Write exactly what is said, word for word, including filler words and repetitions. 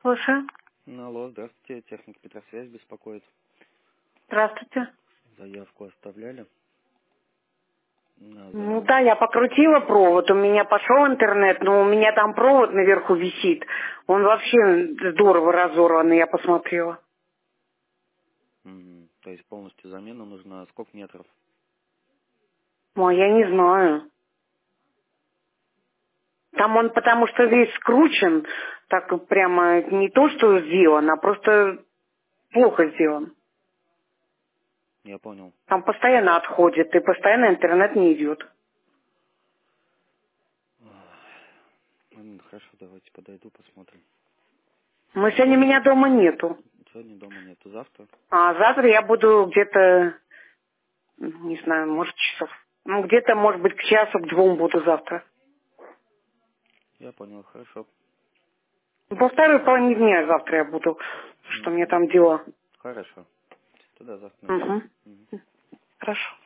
Слушаю. Ну, алло, здравствуйте, техник Петросвязь беспокоит. Здравствуйте. Заявку оставляли на Ну замену. да, я покрутила провод, у меня пошел интернет, но у меня там провод наверху висит. Он вообще здорово разорванный, я посмотрела. Мгм. То есть полностью замена нужна. Сколько метров? Ой, я не знаю. Там он потому что весь скручен, так прямо не то, что сделан, а просто плохо сделан. Я понял. Там постоянно отходит, и постоянно интернет не идет. М, Хорошо, давайте подойду, посмотрим. Но сегодня меня дома нету. Сегодня дома нету, завтра? А завтра я буду где-то, не знаю, может часов. Ну, где-то, может быть, к часу, к двум буду завтра. Я понял, хорошо. Во второй половине дня завтра я буду, что М, мне там дела. Хорошо. Тогда завтра наберу. Угу. Мгм. Хорошо.